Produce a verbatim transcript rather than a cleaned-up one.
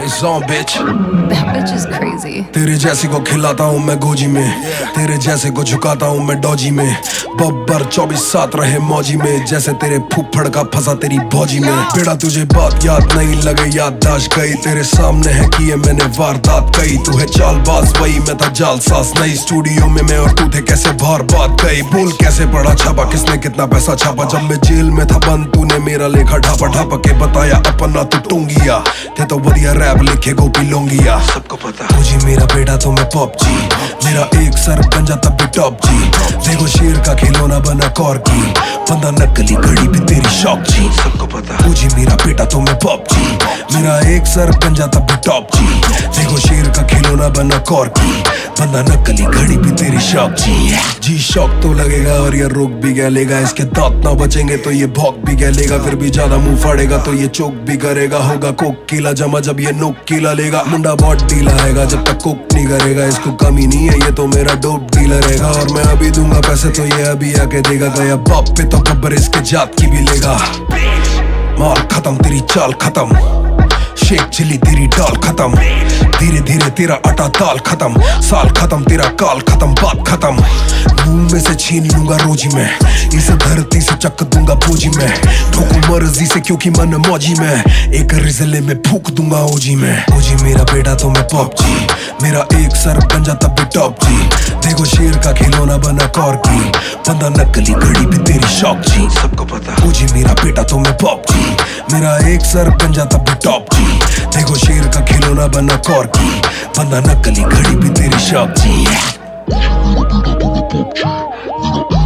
song, bitch. That bitch is crazy. तेरे जैसे को खिलाता हूँ मैं गोजी में, तेरे जैसे को झुकाता हूँ मैं डॉजी में। बब्बर चौबीस सात रहे मौजी में, जैसे तेरे फुफड़ का फंसा तेरी भौजी में। बेड़ा तुझे बात याद नहीं लगे याददाश्त गई, तेरे सामने है किए मैंने वारदात कई। तू है चालबाज वही मैं था जालसाज नहीं, स्टूडियो में मैं और तू थे कैसे बार बात गई। बोल कैसे पड़ा छापा, किसने कितना पैसा छापा, जब मैं जेल में था बंद तूने मेरा लेखा ढापा ढापा के बताया अपना तू टूंगिया। थे तो बढ़िया रैप लिखे गोपी लोंगिया, सबको पता तुझे मेरा बेटा तो मैं पॉप जी। मेरा एक सर गंजा तब भी टॉप जी, देखो शेर का खिलौना बना कौर की, बंदा नकली घड़ी भी तेरी शौक जी। सबको पता तुझे मेरा बेटा तो मैं पॉप जी। मेरा एक सर गंजा तब भी टॉप जी, देखो शेर का खिलौना बना कौर की, बंदा नकली घड़ी भी तेरी शौक जी। जी शौक तो लगेगा और ये रोक भी गलेगा, इसके दांत ना बचेंगे तो ये भौंक भी गलेगा, फिर भी ज्यादा मुंह फाड़ेगा तो ये चोक भी करेगा। होगा कोक कीला जमा जब ये नोक कीला लेगा, मुंडा बहुत ढीला रहेगा जब तक कोक नहीं करेगा। इसको कमी नहीं है ये तो मेरा डोप डीलर रहेगा, और मैं अभी दूंगा पैसे तो ये अभी आके देगा। गया बाप पे तो गब्बर इसके जात की भी लेगा। माल खत्म तेरी चाल खत्म, शेख चिली तेरी दाल खत्म, धीरे धीरे तेरा आटा दाल खत्म, साल खत्म तेरा काल खत्म, बात खत्म। मुंह में से छीन लूंगा रोजी में, इसे धरती से चक दूंगा बोझी में, ठोकू मर्जी से क्योंकि मन मौजी में, एक रिजले में फूक दूंगा ओजी में। ओजी मेरा बेटा तो मैं पॉप जी, मेरा एक सर गंजा तब भी टॉप जी, देखो शेर का खिलौना बना कौर की, बंदा नकली घड़ी भी तेरी शौक जी। सबको पता ओजी मेरा बेटा तो मैं पॉप जी, मेरा एक सर गंजा तब भी टॉप जी, देखो शेर का खिलौना बना कौर की, बंदा नकली घड़ी भी तेरी शौक जी।